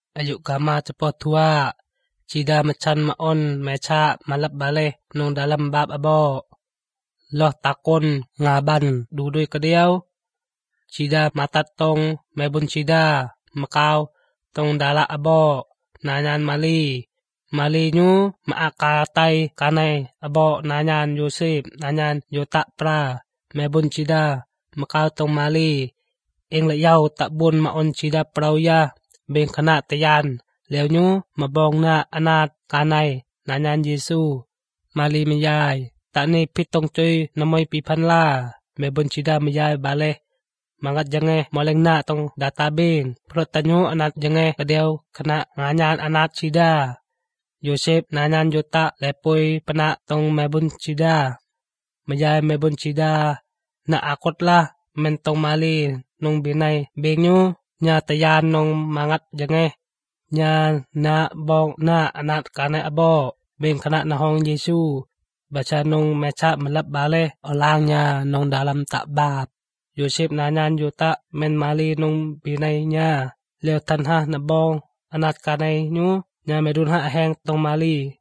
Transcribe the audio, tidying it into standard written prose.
ayu kama cepat tua. Cida macan maon meca malap baleh nung dalam bab abo. Loh takon ngaban dudui kediau. Cida matat tong mebun cida makau tong dalak abo nanyan mali. Mali nyu maakatai kanai abo nanyan Yosef nanyan Yotak pra mebun cida makau tong mali. Ing layau tak bun maon cida prauya beng kena tayan. Leo nyu mabong na anat kanai nanyan Yesu. Mali mayay. Tak ni pitong cuy namoy pipan la. Mebun cida mayay baleh. Mangat jangeh moleng na tong databing. Perut tanyo anat jangeh kediau kena nganyan anat cida. Yosef nanyan Yotak lepoy penak tong mebun cida. Mayay mebun cida na akot lah mentong mali nung binay bengnyo nya tayan nung mangat jangeh. Nya na bong na anat kanay abo beng kena nahong Yesu. Baca nung meca malap baleh olang nya nung dalam takbab. Yosef nanyan Yotak men mali nung binay nya. Leo tanha na bong anat kanay nyu nya medun ha heng tong mali.